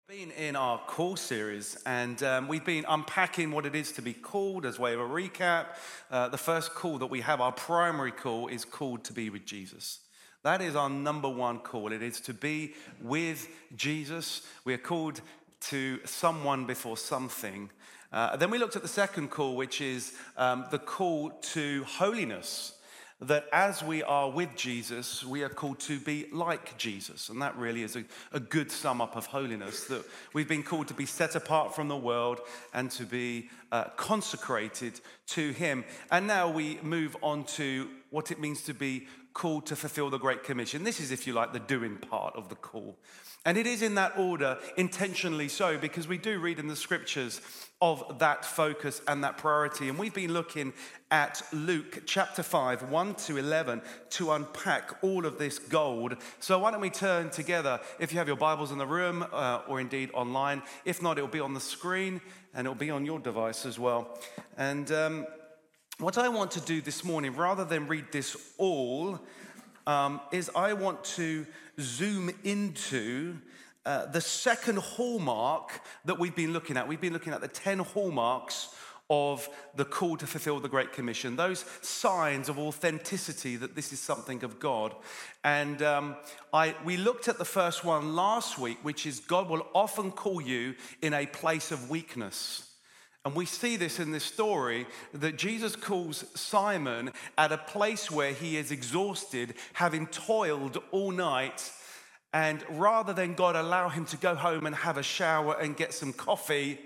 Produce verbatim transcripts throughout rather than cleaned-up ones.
Been in our call series, and um, we've been unpacking what it is to be called as way of a recap. Uh, the first call that we have, our primary call, is called to be with Jesus. That is our number one call. It is to be with Jesus. We are called to someone before something. Uh, then we looked at the second call, which is um, the call to holiness. That as we are with Jesus, we are called to be like Jesus. And that really is a, a good sum up of holiness, that we've been called to be set apart from the world and to be uh, consecrated to him. And now we move on to what it means to be called to fulfill the Great Commission. This is, if you like, the doing part of the call. And it is in that order, intentionally so, because we do read in the scriptures of that focus and that priority. And we've been looking at Luke chapter five, one to eleven, to unpack all of this gold. So why don't we turn together, if you have your Bibles in the room uh, or indeed online. If not, it'll be on the screen and it'll be on your device as well. And um, what I want to do this morning, rather than read this all, um, is I want to zoom into uh, the second hallmark that we've been looking at. We've been looking at the ten hallmarks of the call to fulfill the Great Commission, those signs of authenticity that this is something of God. And um, I we looked at the first one last week, which is God will often call you in a place of weakness. And we see this in this story, that Jesus calls Simon at a place where he is exhausted, having toiled all night. And rather than God allow him to go home and have a shower and get some coffee,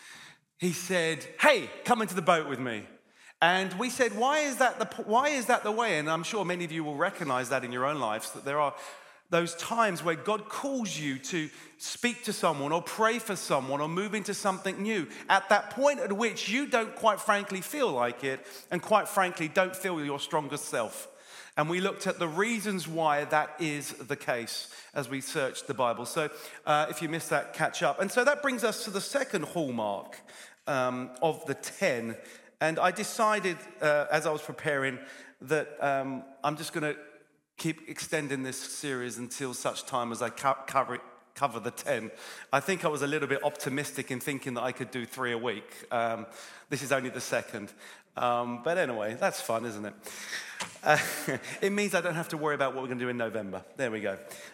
he said, hey, come into the boat with me. And we said, why is that the, why is that the way? And I'm sure many of you will recognize that in your own lives, that there are those times where God calls you to speak to someone or pray for someone or move into something new at that point at which you don't quite frankly feel like it, and quite frankly don't feel your strongest self. And we looked at the reasons why that is the case as we searched the Bible. So uh, if you missed that, catch up. And so that brings us to the second hallmark um, of the ten. And I decided uh, as I was preparing that um, I'm just going to keep extending this series until such time as I co- cover it, cover the ten. I think I was a little bit optimistic in thinking that I could do three a week. Um, this is only the second. Um, but anyway, that's fun, isn't it? Uh, it means I don't have to worry about what we're going to do in November. There we go.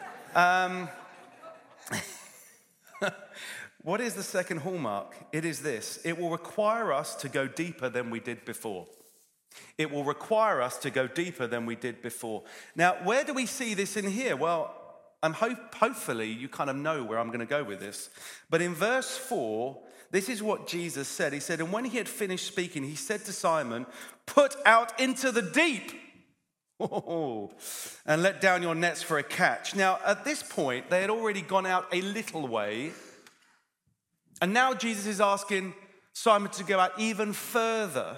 Um, what is the second hallmark? It is this. It will require us to go deeper than we did before. It will require us to go deeper than we did before. Now, where do we see this in here? Well, I'm hope, hopefully you kind of know where I'm going to go with this. But in verse four, this is what Jesus said. He said, and when he had finished speaking, he said to Simon, put out into the deep oh, and let down your nets for a catch. Now, at this point, they had already gone out a little way. And now Jesus is asking Simon to go out even further.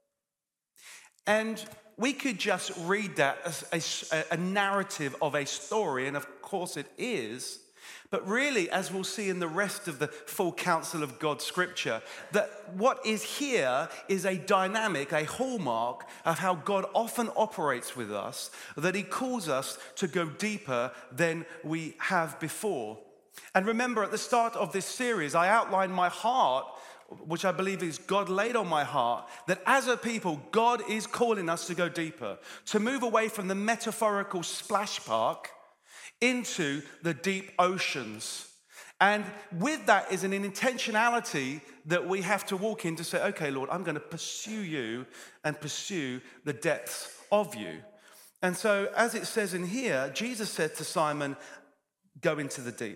And we could just read that as a, a narrative of a story, and of course it is. But really, as we'll see in the rest of the full counsel of God's scripture, that what is here is a dynamic, a hallmark of how God often operates with us, that he calls us to go deeper than we have before. And remember, at the start of this series, I outlined my heart, which I believe is God laid on my heart, that as a people, God is calling us to go deeper, to move away from the metaphorical splash park into the deep oceans. And with that is an intentionality that we have to walk in to say, okay, Lord, I'm going to pursue you and pursue the depths of you. And so, as it says in here, Jesus said to Simon, go into the deep.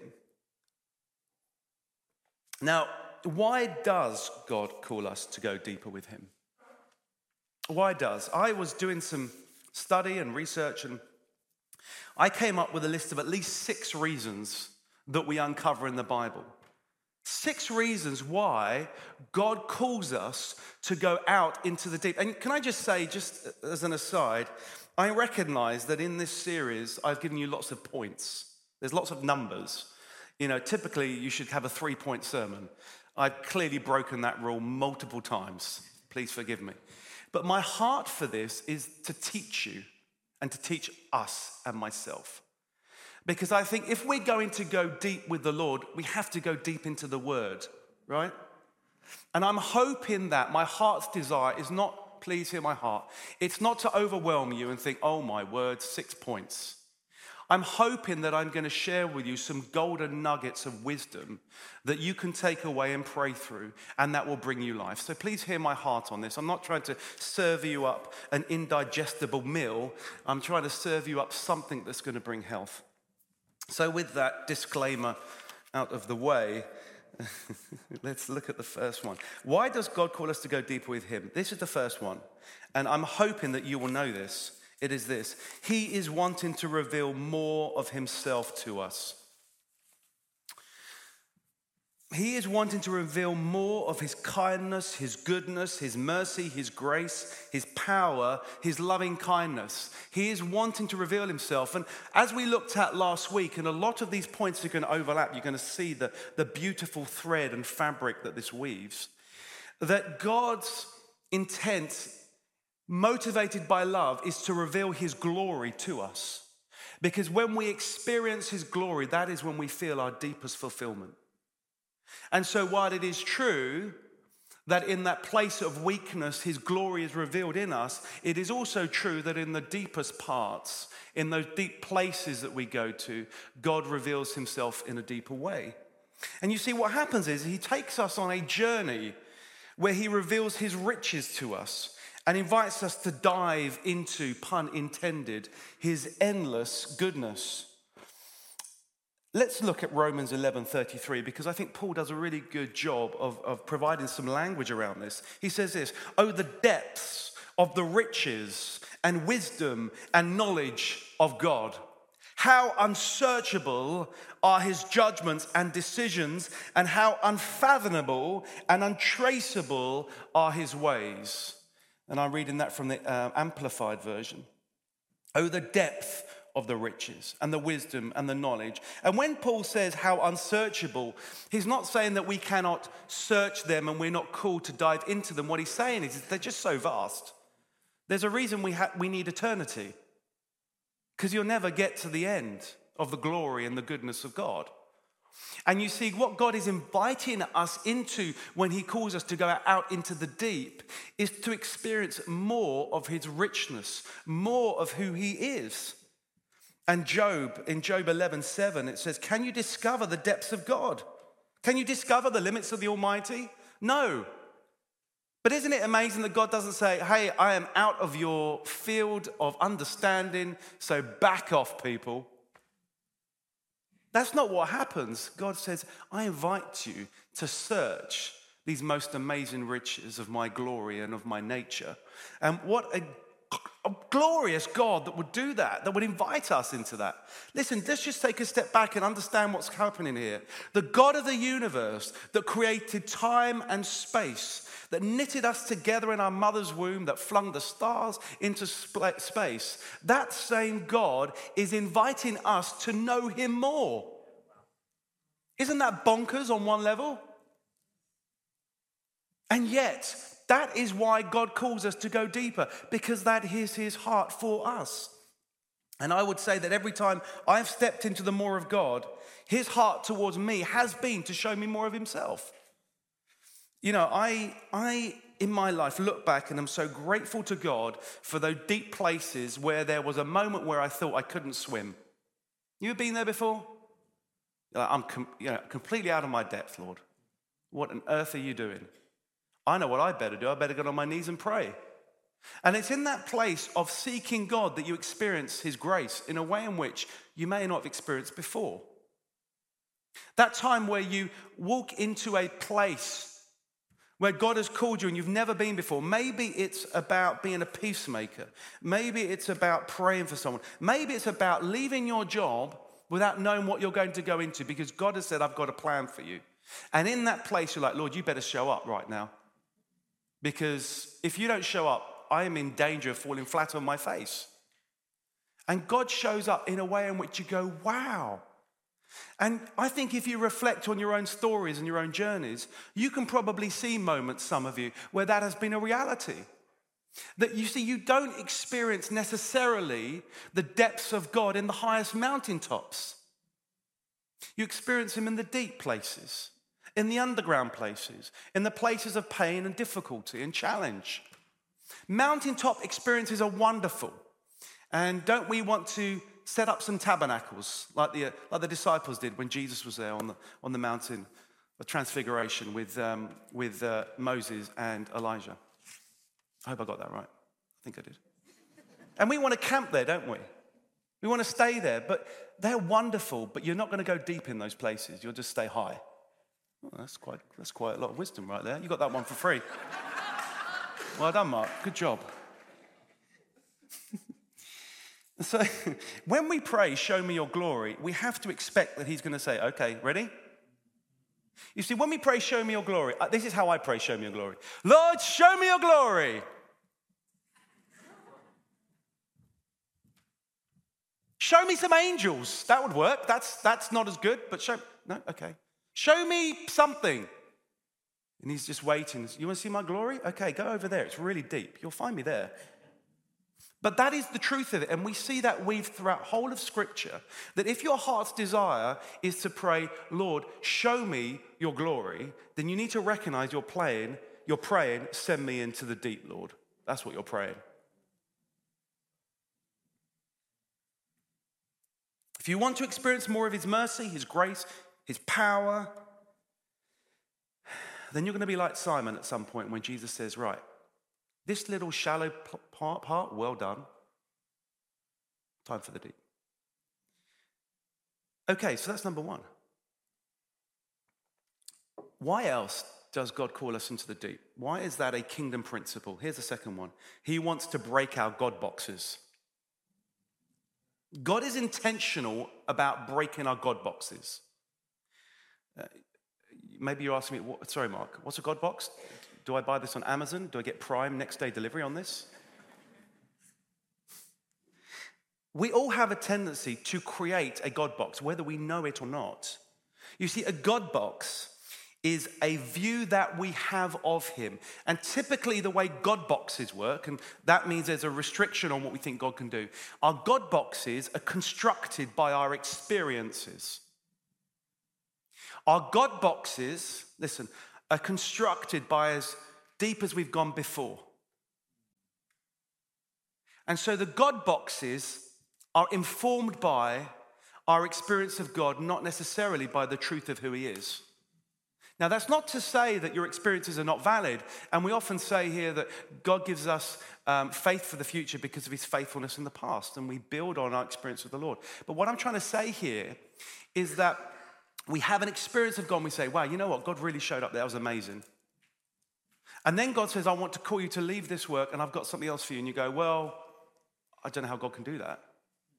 Now, why does God call us to go deeper with him? Why does? I was doing some study and research, and I came up with a list of at least six reasons that we uncover in the Bible. Six reasons why God calls us to go out into the deep. And can I just say, just as an aside, I recognize that in this series, I've given you lots of points. There's lots of numbers. You know, typically you should have a three-point sermon. I've clearly broken that rule multiple times. Please forgive me. But my heart for this is to teach you and to teach us and myself. Because I think if we're going to go deep with the Lord, we have to go deep into the Word, right? And I'm hoping that my heart's desire is not, please hear my heart, it's not to overwhelm you and think, oh my word, six points. I'm hoping that I'm going to share with you some golden nuggets of wisdom that you can take away and pray through, and that will bring you life. So please hear my heart on this. I'm not trying to serve you up an indigestible meal. I'm trying to serve you up something that's going to bring health. So with that disclaimer out of the way, let's look at the first one. Why does God call us to go deeper with him? This is the first one, and I'm hoping that you will know this. It is this: he is wanting to reveal more of himself to us. He is wanting to reveal more of his kindness, his goodness, his mercy, his grace, his power, his loving kindness. He is wanting to reveal himself. And as we looked at last week, and a lot of these points are going to overlap, you're going to see the, the beautiful thread and fabric that this weaves, that God's intent, motivated by love, is to reveal his glory to us. Because when we experience his glory, that is when we feel our deepest fulfillment. And so while it is true that in that place of weakness, his glory is revealed in us, it is also true that in the deepest parts, in those deep places that we go to, God reveals himself in a deeper way. And you see, what happens is he takes us on a journey where he reveals his riches to us and invites us to dive into, pun intended, his endless goodness. Let's look at Romans eleven thirty-three, because I think Paul does a really good job of, of providing some language around this. He says this: oh, the depths of the riches and wisdom and knowledge of God. How unsearchable are his judgments and decisions, and how unfathomable and untraceable are his ways. And I'm reading that from the uh, Amplified version. Oh, the depth of the riches and the wisdom and the knowledge. And when Paul says how unsearchable, he's not saying that we cannot search them and we're not called to dive into them. What he's saying is they're just so vast. There's a reason we ha- we need eternity, because you'll never get to the end of the glory and the goodness of God. And you see, what God is inviting us into when he calls us to go out into the deep is to experience more of his richness, more of who he is. And Job, in Job eleven seven, it says, can you discover the depths of God? Can you discover the limits of the Almighty? No. But isn't it amazing that God doesn't say, hey, I am out of your field of understanding, so back off, people. That's not what happens. God says, I invite you to search these most amazing riches of my glory and of my nature. And what a A glorious God that would do that, that would invite us into that. Listen, let's just take a step back and understand what's happening here. The God of the universe that created time and space, that knitted us together in our mother's womb, that flung the stars into space, that same God is inviting us to know him more. Isn't that bonkers on one level? And yet, that is why God calls us to go deeper, because that is his heart for us. And I would say that every time I've stepped into the more of God, his heart towards me has been to show me more of himself. You know, I, I in my life look back and I'm so grateful to God for those deep places where there was a moment where I thought I couldn't swim. You ever been there before? You're like, I'm com- you know, completely out of my depth, Lord. What on earth are you doing? I know what I better do. I better get on my knees and pray. And it's in that place of seeking God that you experience his grace in a way in which you may not have experienced before. That time where you walk into a place where God has called you and you've never been before. Maybe it's about being a peacemaker. Maybe it's about praying for someone. Maybe it's about leaving your job without knowing what you're going to go into, because God has said, I've got a plan for you. And in that place, you're like, Lord, you better show up right now. Because if you don't show up, I am in danger of falling flat on my face. And God shows up in a way in which you go, wow. And I think if you reflect on your own stories and your own journeys, you can probably see moments, some of you, where that has been a reality. That you see, you don't experience necessarily the depths of God in the highest mountaintops. You experience him in the deep places, in the underground places, in the places of pain and difficulty and challenge. Mountaintop experiences are wonderful. And don't we want to set up some tabernacles like the, like the disciples did when Jesus was there on the, on the mountain of Transfiguration with, um, with uh, Moses and Elijah? I hope I got that right. I think I did. And we want to camp there, don't we? We want to stay there, but they're wonderful, but you're not going to go deep in those places. You'll just stay high. Oh, that's quite, that's quite a lot of wisdom right there. You got that one for free. Well done, Mark. Good job. So when we pray, show me your glory, we have to expect that he's going to say, okay, ready? You see, when we pray, show me your glory, this is how I pray, show me your glory. Lord, show me your glory. Show me some angels. That would work. That's, that's not as good, but show, no, okay. Show me something. And he's just waiting. You want to see my glory? Okay, go over there. It's really deep. You'll find me there. But that is the truth of it. And we see that weaved throughout whole of Scripture, that if your heart's desire is to pray, Lord, show me your glory, then you need to recognize you're praying, you're praying, send me into the deep, Lord. That's what you're praying. If you want to experience more of his mercy, his grace, his power, then you're going to be like Simon at some point when Jesus says, right, this little shallow part, part, well done. Time for the deep. Okay, so that's number one. Why else does God call us into the deep? Why is that a kingdom principle? Here's the second one. He wants to break our God boxes. God is intentional about breaking our God boxes. Uh, maybe you're asking me, what, sorry, Mark, what's a God box? Do I buy this on Amazon? Do I get Prime next day delivery on this? We all have a tendency to create a God box, whether we know it or not. You see, a God box is a view that we have of him. And typically the way God boxes work, and that means there's a restriction on what we think God can do, our God boxes are constructed by our experiences. Our God boxes, listen, are constructed by as deep as we've gone before. And so the God boxes are informed by our experience of God, not necessarily by the truth of who he is. Now, that's not to say that your experiences are not valid. And we often say here that God gives us um, faith for the future because of his faithfulness in the past. And we build on our experience with the Lord. But what I'm trying to say here is that we have an experience of God and we say, wow, you know what? God really showed up there. That was amazing. And then God says, I want to call you to leave this work and I've got something else for you. And you go, well, I don't know how God can do that.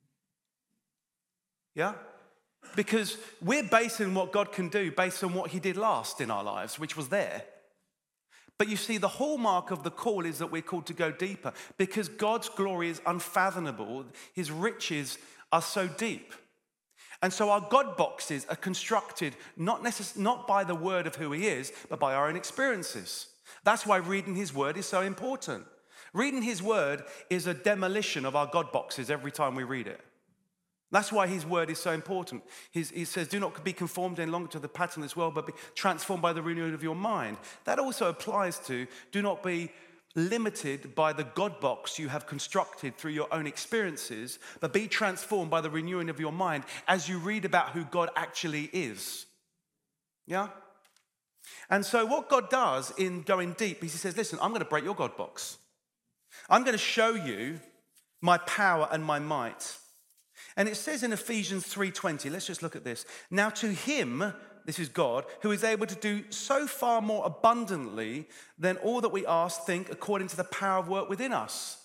Yeah? Because we're basing what God can do based on what he did last in our lives, which was there. But you see, the hallmark of the call is that we're called to go deeper because God's glory is unfathomable. His riches are so deep. And so our God boxes are constructed not, necess- not by the word of who he is, but by our own experiences. That's why reading his word is so important. Reading his word is a demolition of our God boxes every time we read it. That's why his word is so important. He's, he says, do not be conformed any longer to the pattern of this world, but be transformed by the renewing of your mind. That also applies to do not be limited by the God box you have constructed through your own experiences, but be transformed by the renewing of your mind as you read about who God actually is. Yeah? And so what God does in going deep is he says, listen, I'm going to break your God box. I'm going to show you my power and my might. And it says in Ephesians three twenty, let's just look at this. Now to him, this is God, who is able to do so far more abundantly than all that we ask, think, according to the power of work within us.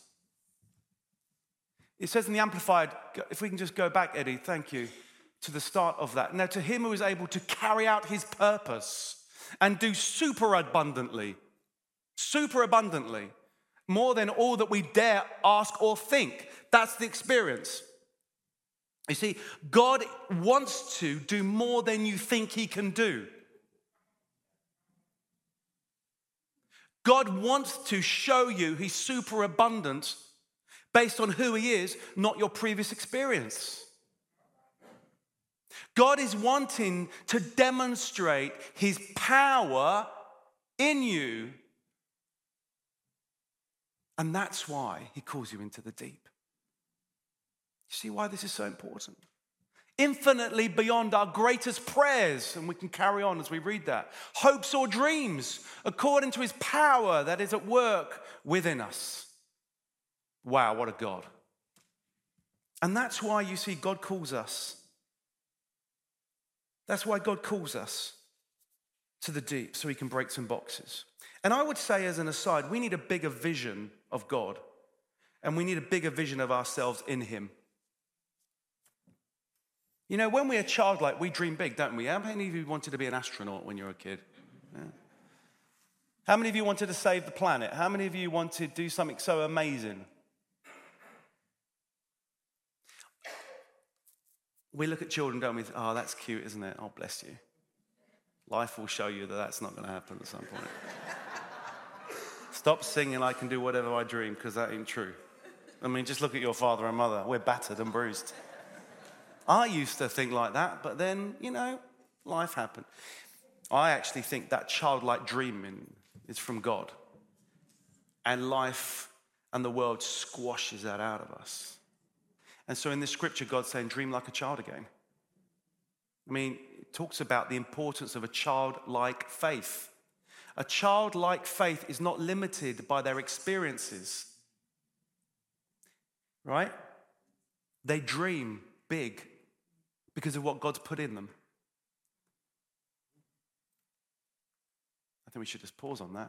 It says in the Amplified, if we can just go back, Eddie, thank you, to the start of that. Now to him who is able to carry out his purpose and do super abundantly, super abundantly, more than all that we dare ask or think. That's the experience. You see, God wants to do more than you think he can do. God wants to show you his superabundance based on who he is, not your previous experience. God is wanting to demonstrate his power in you. And that's why he calls you into the deep. You see why this is so important? Infinitely beyond our greatest prayers, and we can carry on as we read that. Hopes or dreams, according to his power that is at work within us. Wow, what a God. And that's why you see God calls us. That's why God calls us to the deep, so he can break some boxes. And I would say as an aside, we need a bigger vision of God, and we need a bigger vision of ourselves in him. You know, when we're childlike, we dream big, don't we? How many of you wanted to be an astronaut when you were a kid? Yeah. How many of you wanted to save the planet? How many of you wanted to do something so amazing? We look at children, don't we? Oh, that's cute, isn't it? Oh, bless you. Life will show you that that's not going to happen at some point. Stop singing, I can do whatever I dream, because that ain't true. I mean, just look at your father and mother. We're battered and bruised. I used to think like that, but then, you know, life happened. I actually think that childlike dreaming is from God. And life and the world squashes that out of us. And so in this scripture, God's saying, dream like a child again. I mean, it talks about the importance of a childlike faith. A childlike faith is not limited by their experiences, right? They dream big because of what God's put in them. I think we should just pause on that.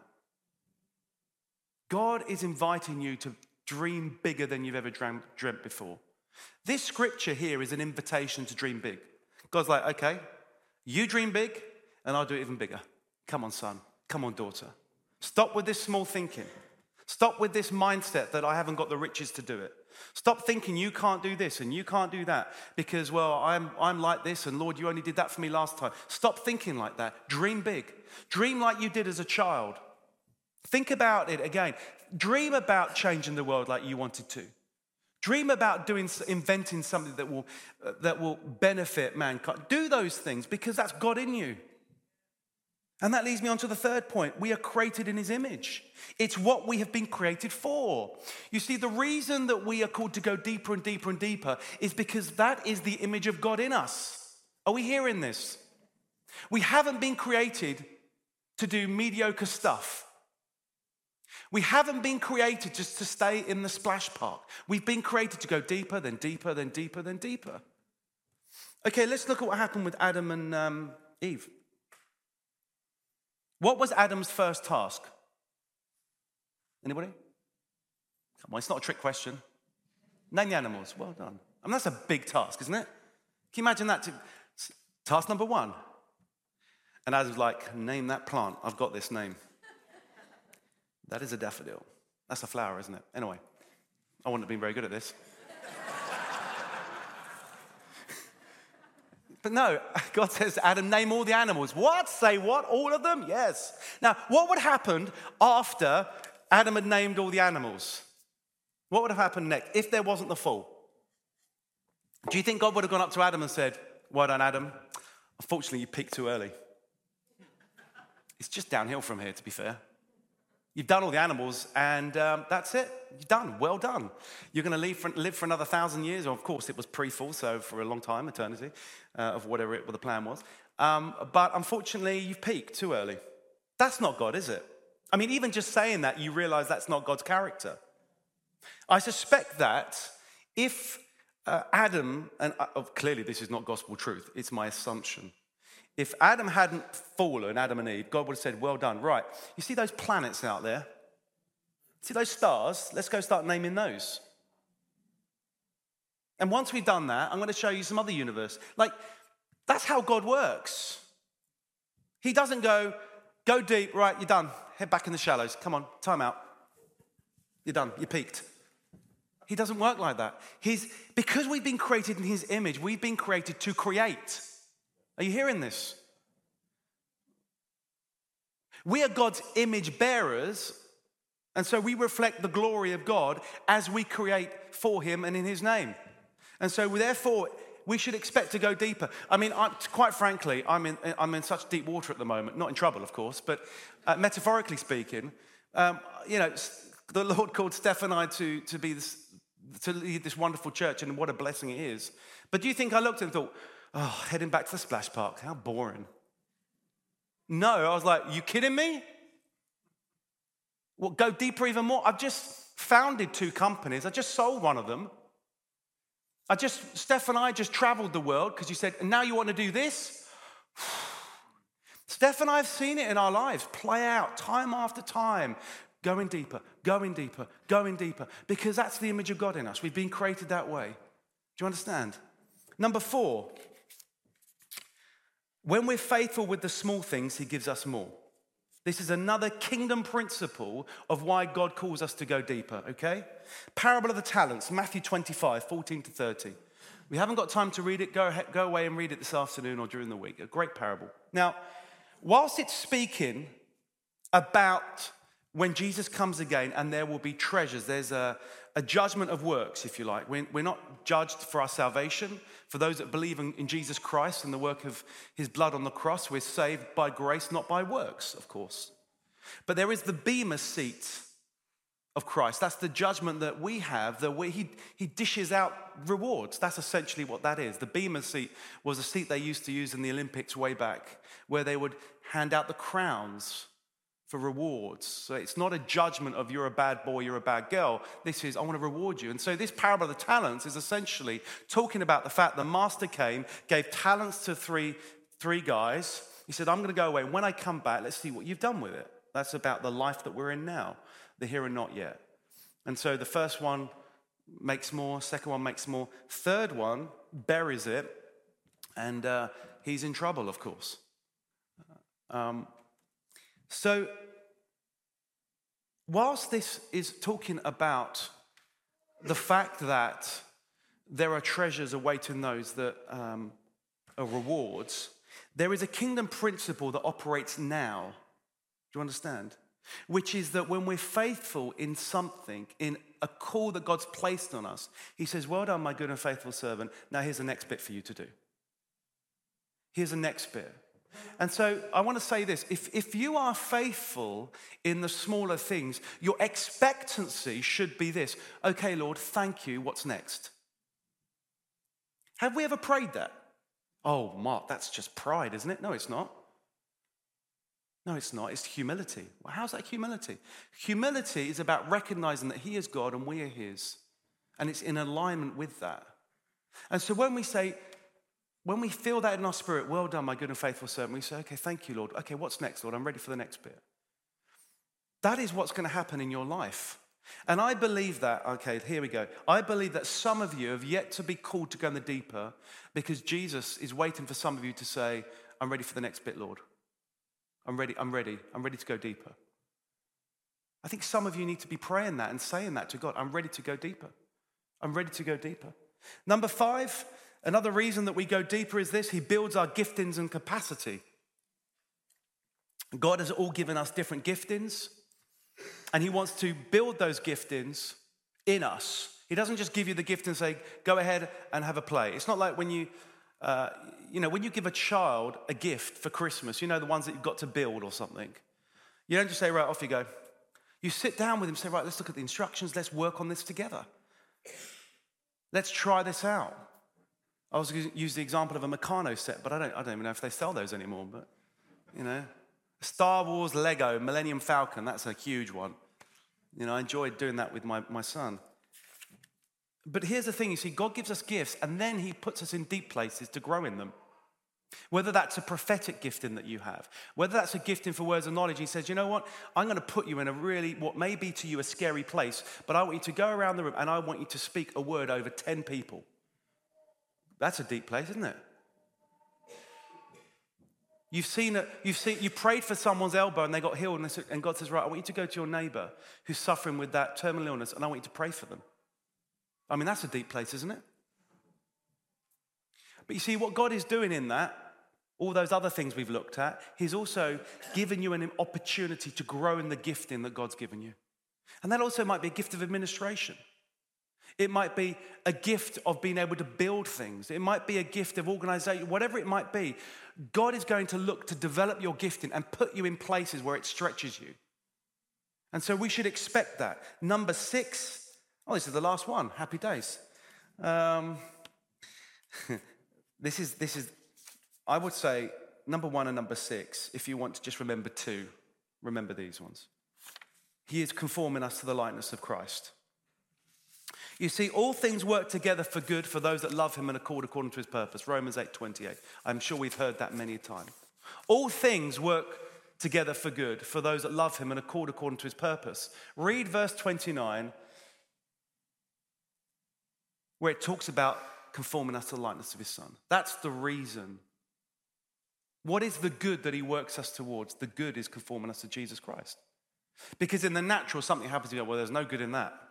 God is inviting you to dream bigger than you've ever dreamt, dreamt before. This scripture here is an invitation to dream big. God's like, okay, you dream big and I'll do it even bigger. Come on, son. Come on, daughter. Stop with this small thinking. Stop with this mindset that I haven't got the riches to do it. Stop thinking you can't do this and you can't do that because, well, I'm, I'm like this and Lord, you only did that for me last time. Stop thinking like that. Dream big. Dream like you did as a child. Think about it again. Dream about changing the world like you wanted to. Dream about doing, inventing something that will, uh, that will benefit mankind. Do those things because that's God in you. And that leads me on to the third point. We are created in his image. It's what we have been created for. You see, the reason that we are called to go deeper and deeper and deeper is because that is the image of God in us. Are we hearing this? We haven't been created to do mediocre stuff. We haven't been created just to stay in the splash park. We've been created to go deeper, then deeper, then deeper, then deeper. Okay, let's look at what happened with Adam and um, Eve. What was Adam's first task? Anybody? Come on, it's not a trick question. Name the animals. Well done. I mean, that's a big task, isn't it? Can you imagine that? Task number one. And Adam's like, name that plant. I've got this name. That is a daffodil. That's a flower, isn't it? Anyway, I wouldn't have been very good at this. But no, God says, Adam, name all the animals. What? Say what? All of them? Yes. Now, what would happen after Adam had named all the animals? What would have happened next if there wasn't the fall? Do you think God would have gone up to Adam and said, well done, Adam. Unfortunately, you peaked too early. It's just downhill from here, to be fair. You've done all the animals, and um, that's it. You're done. Well done. You're going to live for, live for another thousand years. Or of course, it was pre-fall, so for a long time, eternity, uh, of whatever it, what the plan was. Um, but unfortunately, you've peaked too early. That's not God, is it? I mean, even just saying that, you realize that's not God's character. I suspect that if uh, Adam, and uh, clearly this is not gospel truth, it's my assumption. If Adam hadn't fallen, Adam and Eve, God would have said, well done. Right, you see those planets out there? See those stars? Let's go start naming those. And once we've done that, I'm going to show you some other universe. Like, that's how God works. He doesn't go, go deep, right, you're done. Head back in the shallows. Come on, time out. You're done, you peaked. He doesn't work like that. He's, because we've been created in his image, we've been created to create. Are you hearing this? We are God's image bearers, and so we reflect the glory of God as we create for him and in his name. And so therefore, we should expect to go deeper. I mean, I, quite frankly, I'm in, I'm in such deep water at the moment, not in trouble, of course, but uh, metaphorically speaking, um, you know, the Lord called Steph and I to, to be this, to lead this wonderful church, and what a blessing it is. But do you think I looked and thought, oh, heading back to the splash park, how boring. No, I was like, you kidding me? Well, go deeper even more. I've just founded two companies. I just sold one of them. I just, Steph and I just traveled the world because you said, and now you want to do this? Steph and I have seen it in our lives play out time after time, going deeper, going deeper, going deeper, because that's the image of God in us. We've been created that way. Do you understand? Number four, when we're faithful with the small things, he gives us more. This is another kingdom principle of why God calls us to go deeper, okay? Parable of the talents, Matthew twenty-five, fourteen to thirty. We haven't got time to read it. Go, ahead, go away and read it this afternoon or during the week. A great parable. Now, whilst it's speaking about when Jesus comes again and there will be treasures, there's a, a judgment of works, if you like. We're, we're not judged for our salvation. For those that believe in, in Jesus Christ and the work of his blood on the cross, we're saved by grace, not by works, of course. But there is the bema seat of Christ. That's the judgment that we have, that we, he, he dishes out rewards. That's essentially what that is. The bema seat was a seat they used to use in the Olympics way back, where they would hand out the crowns for rewards. So it's not a judgment of you're a bad boy, you're a bad girl. This is, I want to reward you. And so this parable of the talents is essentially talking about the fact the master came, gave talents to three, three guys. He said, I'm going to go away. When I come back, let's see what you've done with it. That's about the life that we're in now, the here and not yet. And so the first one makes more, second one makes more, third one buries it, and uh, he's in trouble, of course. Um, so whilst this is talking about the fact that there are treasures awaiting those that um, are rewards, there is a kingdom principle that operates now. Do you understand? Which is that when we're faithful in something, in a call that God's placed on us, he says, well done, my good and faithful servant. Now here's the next bit for you to do. Here's the next bit. And so I want to say this. If, if you are faithful in the smaller things, your expectancy should be this. Okay, Lord, thank you. What's next? Have we ever prayed that? Oh, Mark, that's just pride, isn't it? No, it's not. No, it's not. It's humility. Well, how's that humility? Humility is about recognizing that he is God and we are his. And it's in alignment with that. And so when we say, when we feel that in our spirit, well done, my good and faithful servant, we say, okay, thank you, Lord. Okay, what's next, Lord? I'm ready for the next bit. That is what's going to happen in your life. And I believe that, okay, here we go. I believe that some of you have yet to be called to go in the deeper because Jesus is waiting for some of you to say, I'm ready for the next bit, Lord. I'm ready, I'm ready, I'm ready to go deeper. I think some of you need to be praying that and saying that to God. I'm ready to go deeper. I'm ready to go deeper. Number five, another reason that we go deeper is this. He builds our giftings and capacity. God has all given us different giftings, and he wants to build those giftings in us. He doesn't just give you the gift and say, go ahead and have a play. It's not like when you... Uh, you know, when you give a child a gift for Christmas, you know, the ones that you've got to build or something. You don't just say, right, off you go. You sit down with him and say, right, let's look at the instructions. Let's work on this together. Let's try this out. I was going to use the example of a Meccano set, but I don't, I don't even know if they sell those anymore. But, you know, Star Wars Lego Millennium Falcon, that's a huge one. You know, I enjoyed doing that with my, my son. But here's the thing, you see, God gives us gifts and then he puts us in deep places to grow in them. Whether that's a prophetic gifting that you have, whether that's a gifting for words of knowledge, he says, you know what, I'm going to put you in a really, what may be to you a scary place, but I want you to go around the room and I want you to speak a word over ten people. That's a deep place, isn't it? You've seen it, you've seen, you prayed for someone's elbow and they got healed and, they, and God says, right, I want you to go to your neighbor who's suffering with that terminal illness and I want you to pray for them. I mean, that's a deep place, isn't it? But you see, what God is doing in that all those other things we've looked at, he's also given you an opportunity to grow in the gifting that God's given you. And that also might be a gift of administration. It might be a gift of being able to build things. It might be a gift of organization, whatever it might be. God is going to look to develop your gifting and put you in places where it stretches you. And so we should expect that. Number six, oh, this is the last one. Happy days. Um, this is, this is, I would say, number one and number six, if you want to just remember two, remember these ones. He is conforming us to the likeness of Christ. You see, all things work together for good for those that love him and accord according to his purpose. Romans eight twenty-eight. I'm sure we've heard that many times. All things work together for good for those that love him and accord according to his purpose. Read verse twenty-nine, where it talks about conforming us to the likeness of his son. That's the reason. What is the good that he works us towards? The good is conforming us to Jesus Christ. Because in the natural, something happens to you, well, there's no good in that.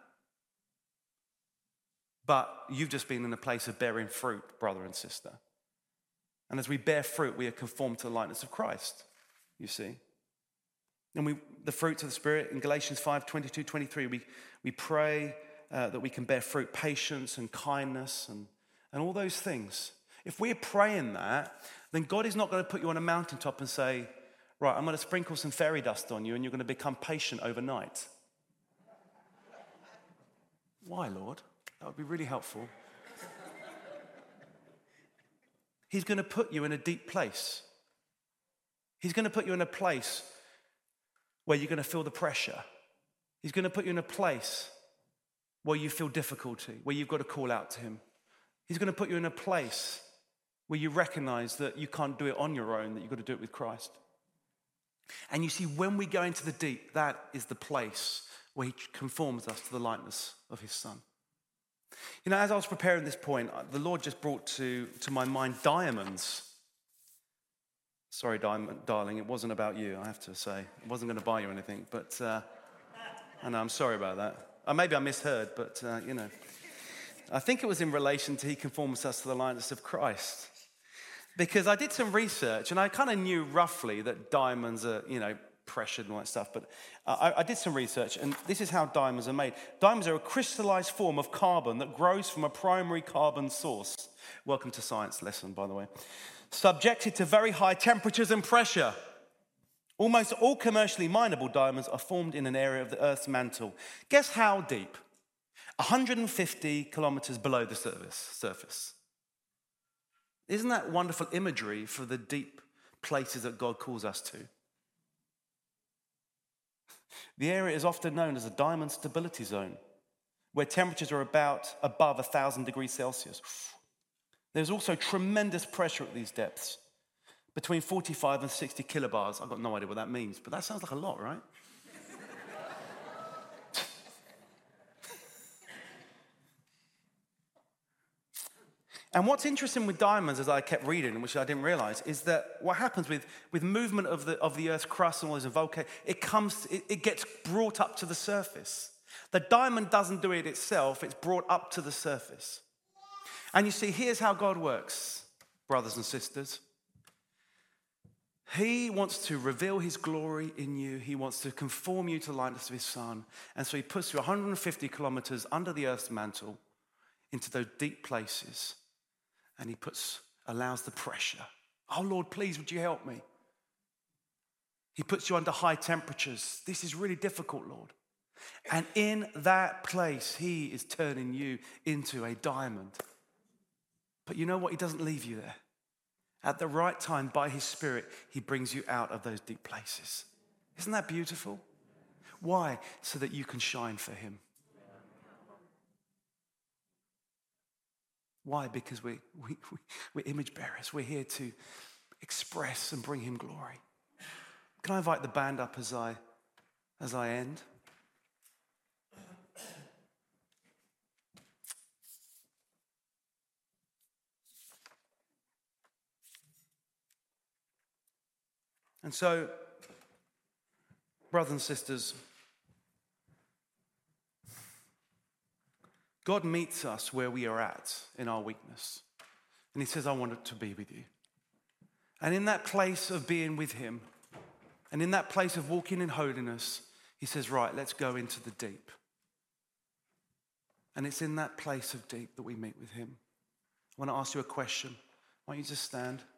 But you've just been in a place of bearing fruit, brother and sister. And as we bear fruit, we are conformed to the likeness of Christ, you see. And we, the fruits of the Spirit, in Galatians five, twenty-two, twenty-three, we, we pray uh, that we can bear fruit, patience and kindness and, and all those things. If we're praying that, then God is not going to put you on a mountaintop and say, right, I'm going to sprinkle some fairy dust on you and you're going to become patient overnight. Why, Lord? That would be really helpful. He's going to put you in a deep place. He's going to put you in a place where you're going to feel the pressure. He's going to put you in a place where you feel difficulty, where you've got to call out to him. He's going to put you in a place where you recognize that you can't do it on your own, that you've got to do it with Christ. And you see, when we go into the deep, that is the place where he conforms us to the likeness of his son. You know, as I was preparing this point, the Lord just brought to, to my mind diamonds. Sorry, diamond, darling, it wasn't about you, I have to say. I wasn't going to buy you anything, but uh, I know, I'm sorry about that. Or maybe I misheard, but, uh, you know. I think it was in relation to he conforms us to the likeness of Christ. Because I did some research, and I kind of knew roughly that diamonds are, you know, pressured and all that stuff. But I, I did some research, and this is how diamonds are made. Diamonds are a crystallized form of carbon that grows from a primary carbon source. Welcome to science lesson, by the way. Subjected to very high temperatures and pressure. Almost all commercially mineable diamonds are formed in an area of the Earth's mantle. Guess how deep? one hundred fifty kilometers below the surface. Isn't that wonderful imagery for the deep places that God calls us to? The area is often known as a diamond stability zone, where temperatures are about above one thousand degrees Celsius. There's also tremendous pressure at these depths, between forty-five and sixty kilobars. I've got no idea what that means, but that sounds like a lot, right? And what's interesting with diamonds, as I kept reading, which I didn't realize, is that what happens with, with movement of the, of the Earth's crust and all those volcanoes, it comes, it, it gets brought up to the surface. The diamond doesn't do it itself, it's brought up to the surface. And you see, here's how God works, brothers and sisters. He wants to reveal his glory in you. He wants to conform you to the likeness of his son. And so he puts you one hundred fifty kilometers under the Earth's mantle into those deep places. And he puts, allows the pressure. Oh, Lord, please, would you help me? He puts you under high temperatures. This is really difficult, Lord. And in that place, he is turning you into a diamond. But you know what? He doesn't leave you there. At the right time, by his Spirit, he brings you out of those deep places. Isn't that beautiful? Why? So that you can shine for him. Why? Because we, we, we, we're image bearers. We're here to express and bring him glory. Can I invite the band up as I, as I end? And so, brothers and sisters, God meets us where we are at in our weakness. And he says, I want to be with you. And in that place of being with him, and in that place of walking in holiness, he says, right, let's go into the deep. And it's in that place of deep that we meet with him. I want to ask you a question. Why don't you just stand?